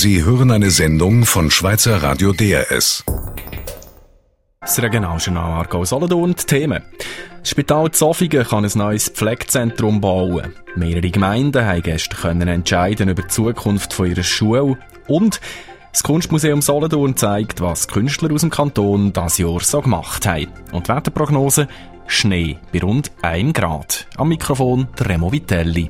Sie hören eine Sendung von Schweizer Radio DRS. Das Regionaljournal Aargau-Solothurn, die Themen. Das Spital Zofingen kann ein neues Pflegezentrum bauen. Mehrere Gemeinden haben gestern entscheiden über die Zukunft ihrer Schule. Und das Kunstmuseum Solothurn zeigt, was Künstler aus dem Kanton dieses Jahr so gemacht haben. Und die Wetterprognose: Schnee bei rund 1 Grad. Am Mikrofon der Remo Vitelli.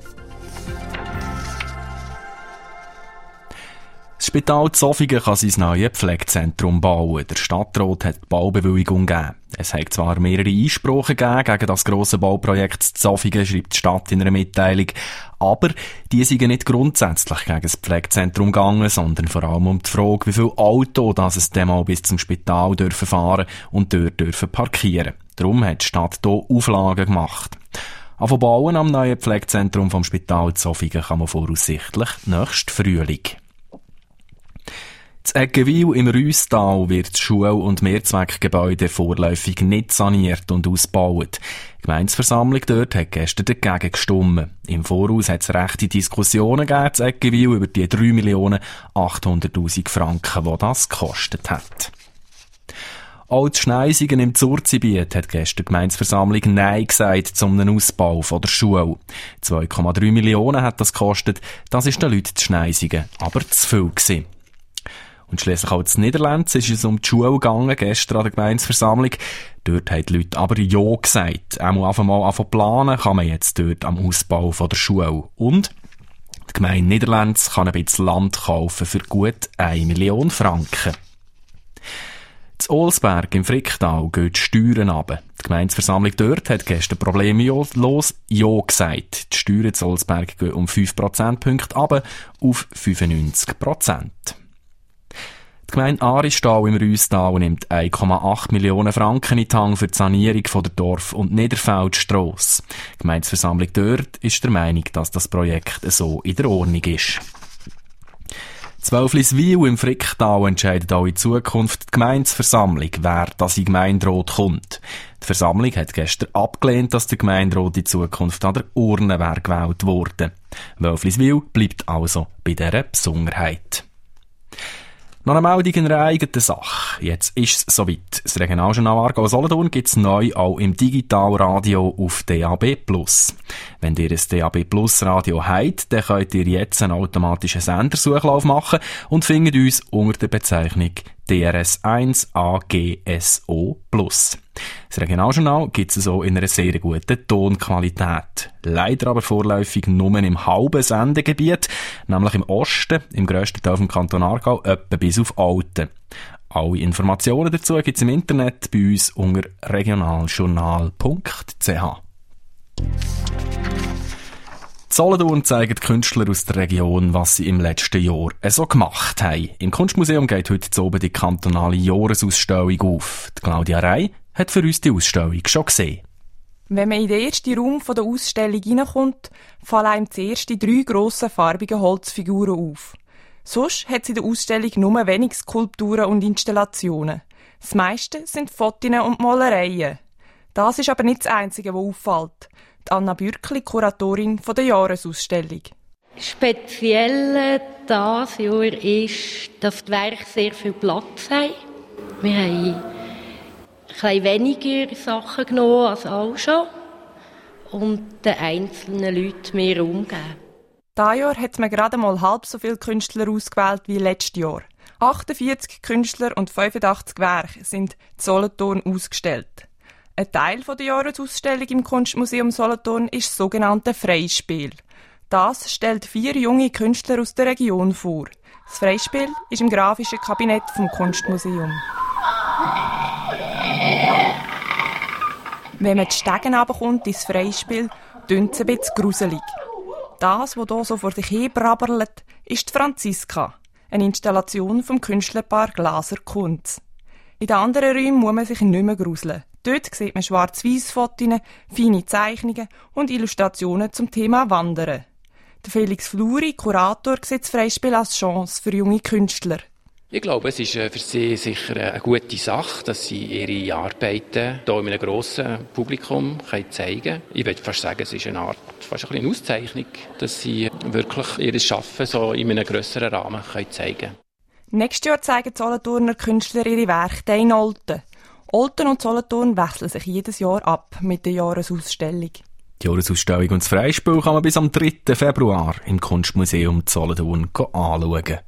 Das Spital Zofingen kann sein neues Pflegezentrum bauen. Der Stadtrat hat die Baubewilligung gegeben. Es hat zwar mehrere Einsprachen gegeben gegen das grosse Bauprojekt Zofingen, schreibt die Stadt in einer Mitteilung, aber die sind nicht grundsätzlich gegen das Pflegezentrum gegangen, sondern vor allem um die Frage, wie viele Autos es dann mal bis zum Spital dürfen fahren und dort dürfen parkieren. Darum hat die Stadt hier Auflagen gemacht. Anfangen bauen am neuen Pflegezentrum vom Spital Zofingen kann man voraussichtlich nächsten Frühling. In Eggenwil im Rüsstal wird das Schul- und Mehrzweckgebäude vorläufig nicht saniert und ausgebaut. Die Gemeindeversammlung dort hat gestern dagegen gestimmt. Im Voraus hat es rechte Diskussionen gegeben in Eggenwil über die 3.800.000 Franken, die das gekostet hat. Auch die Schneisigen im Zurzibiet hat gestern die Gemeindeversammlung Nein gesagt zum Ausbau von der Schule. 2,3 Millionen hat das gekostet. Das ist den Leuten zu Schneisigen aber zu viel gewesen. Und schliesslich auch in Niederlands ist es um die Schule gegangen, gestern an der Gemeindeversammlung. Dort haben die Leute aber Ja gesagt. Einfach mal planen kann man jetzt dort am Ausbau von der Schule. Und die Gemeinde Niederlands kann ein bisschen Land kaufen für gut 1 Million Franken. In Olsberg im Fricktal gehen die Steuern runter. Die Gemeindeversammlung dort hat gestern problemlos Ja gesagt. Die Steuern in Olsberg gehen um 5 Prozentpunkte runter auf 95%. Die Gemeinde Aristal im Rüsstal nimmt 1,8 Millionen Franken in die Hand für die Sanierung von der Dorf- und Niederfeldstrasse. Die Gemeindeversammlung dort ist der Meinung, dass das Projekt so in der Ordnung ist. Zwölfliswil im Fricktal entscheidet auch in Zukunft die Gemeindeversammlung, wer das in Gemeinderat kommt. Die Versammlung hat gestern abgelehnt, dass der Gemeinderat in Zukunft an der Urne gewählt wurde. Wölfliswil bleibt also bei dieser Besonderheit. Noch eine Meldung in einer eigenen Sache. Jetzt ist es soweit. Das Regionaljournal Aargau-Solothurn gibt es neu auch im Digitalradio auf DAB+. Wenn ihr ein DAB+ Radio habt, dann könnt ihr jetzt einen automatischen Sendersuchlauf machen und findet uns unter der Bezeichnung DRS1 AGSO+. Das Regionaljournal gibt es so in einer sehr guten Tonqualität. Leider aber vorläufig nur im halben Sendegebiet, nämlich im Osten, im grössten Teil vom Kanton Aargau, etwa bis auf Alten. Alle Informationen dazu gibt es im Internet bei uns unter regionaljournal.ch. In Solothurn zeigen die Künstler aus der Region, was sie im letzten Jahr so gemacht haben. Im Kunstmuseum geht heute oben die kantonale Jahresausstellung auf. Die Claudia Rey hat für uns die Ausstellung schon gesehen. Wenn man in den ersten Raum der Ausstellung hineinkommt, fallen einem zuerst die 3 grossen farbigen Holzfiguren auf. Sonst hat es in der Ausstellung nur wenig Skulpturen und Installationen. Das meiste sind Fotos und Malereien. Das ist aber nicht das Einzige, was auffällt. Anna Bürkli, Kuratorin der Jahresausstellung. Speziell dieses Jahr ist, dass die Werke sehr viel Platz haben. Wir haben ein bisschen weniger Sachen genommen als auch schon und den einzelnen Leuten mehr Raum gegeben. Dieses Jahr hat man gerade mal halb so viele Künstler ausgewählt wie letztes Jahr. 48 Künstler und 85 Werke sind in Solothurn ausgestellt. Ein Teil der Jahresausstellung im Kunstmuseum Solothurn ist das sogenannte Freispiel. Das stellt 4 junge Künstler aus der Region vor. Das Freispiel ist im grafischen Kabinett vom Kunstmuseum. Wenn man die Stegen runterkommt ins Freispiel, tönt es ein bisschen gruselig. Das, was hier so vor sich hin brabbert, ist die Franziska, eine Installation vom Künstlerpaar Glaser-Kunz. In den anderen Räumen muss man sich nicht mehr gruseln. Dort sieht man Schwarz-Weiss-Fotos, feine Zeichnungen und Illustrationen zum Thema Wandern. Der Felix Fluri, Kurator, sieht das Freispiel als Chance für junge Künstler. Ich glaube, es ist für sie sicher eine gute Sache, dass sie ihre Arbeiten hier in einem grossen Publikum zeigen können. Ich würde fast sagen, es ist eine Art, fast eine Auszeichnung, dass sie wirklich ihr Arbeiten so in einem grösseren Rahmen zeigen können. Nächstes Jahr zeigen die Solothurner Künstler ihre Werke in Olten. Olten und Solothurn wechseln sich jedes Jahr ab mit der Jahresausstellung. Die Jahresausstellung und das Freispiel kann man bis am 3. Februar im Kunstmuseum Solothurn anschauen.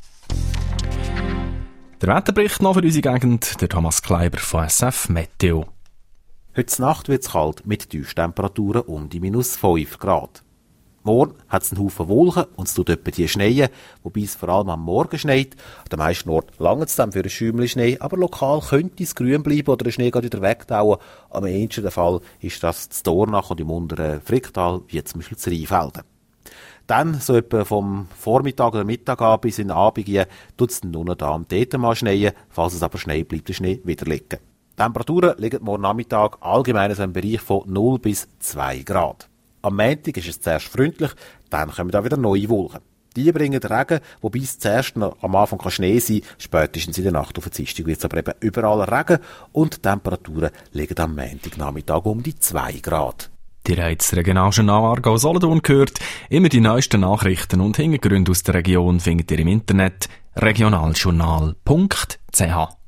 Der Wetterbericht noch für unsere Gegend, der Thomas Kleiber von SF Meteo. Heute Nacht wird es kalt mit Tiefstemperaturen um die -5 Grad. Morgen hat es einen Haufen Wolken und es tut etwa die schneien, wobei es vor allem am Morgen schneit. An den meisten Orten langt es dann für ein Schäumchen Schnee, aber lokal könnte es grün bleiben oder der Schnee geht wieder wegtauen. Am ehesten der Fall ist das in Dornach und im unteren Fricktal, wie zum Beispiel in Rheinfelden. Dann, so etwa vom Vormittag oder Mittag an bis in den Abend gehen, tut es nur noch da am mal schneien. Falls es aber Schnee bleibt, der Schnee wieder liegen. Die Temperaturen liegen morgen Nachmittag allgemein in einem Bereich von 0 bis 2 Grad. Am Montag ist es zuerst freundlich, dann kommen da wieder neue Wolken. Die bringen Regen, wobei es zuerst noch am Anfang Schnee sein kann. Spätestens in der Nacht auf den Dienstag wird es aber eben überall Regen und die Temperaturen liegen am Montagnachmittag um die 2 Grad. Ihr habt das Regionaljournal Aargau Solothurn gehört. Immer die neuesten Nachrichten und Hintergründe aus der Region findet ihr im Internet regionaljournal.ch.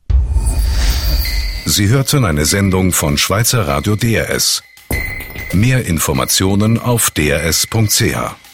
Sie hörten eine Sendung von Schweizer Radio DRS. Mehr Informationen auf drs.ch.